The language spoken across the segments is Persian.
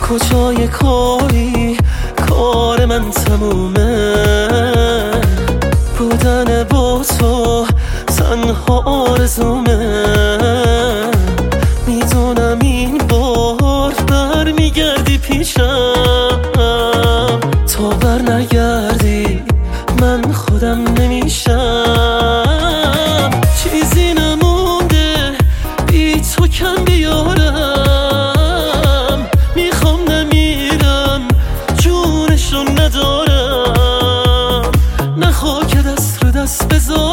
کجای کاری کار من تمومه، بودن با تو تنها آرزومه. میدونم این بار برمیگردی پیشم، تا بر نگردی من خودم نمیشم. چیزی نمونده بی تو کم بیارم، میخوام نمیرم جونشو ندارم، نخوا که دست رو دست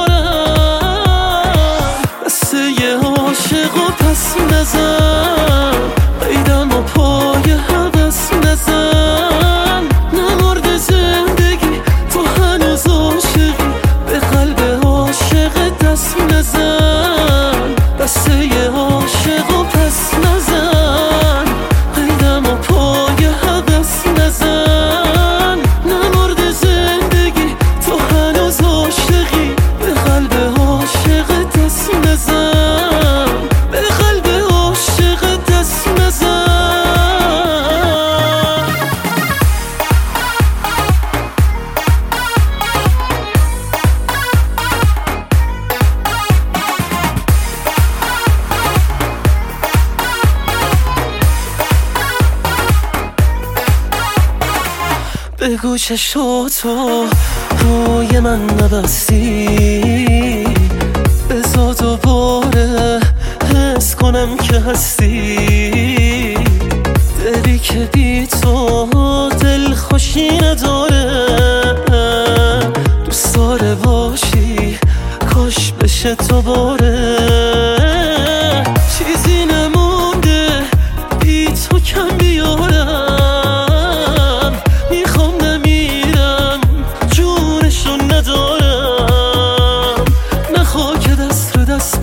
بذارم. دسته یه عاشق و پس نزن، قیدم و پای حوث نزن. نمرد زندگی تو هنوز عاشقی، به قلب عاشق دست نزن. دسته یه عاشق و پس نزن، قیدم و پای حوث نزن. نمرد زندگی تو هنوز عاشقی، به قلب عاشق دست نزن. به قلب عاشق دست نزن. بگو چشاتو روی من نبستی، بذار دوباره حس کنم که هستی. دلی که بی تو دل خوشی نداره، دوست داره باشی کاش بشه تو باره. چیزی نمونده بی تو کم بیارم، میخوام نمیرم جونشو ندارم، نخوا که دست رو دست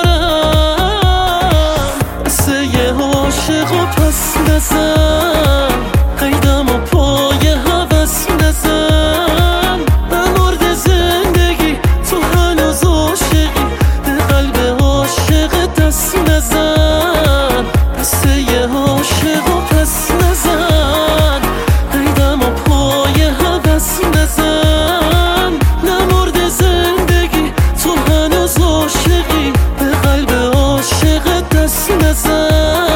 بذارم. دسته یه عاشق و پس نزن، قیدم و پای حوث نزن. نمرد زندگی تو هنوز عاشقی، به قلب عاشق دست نزن. دسته یه عاشق و پس نزن، قیدم و پای حوث نزن. نمرد زندگی تو هنوز عاشقی، به قلب عاشق دست نزن.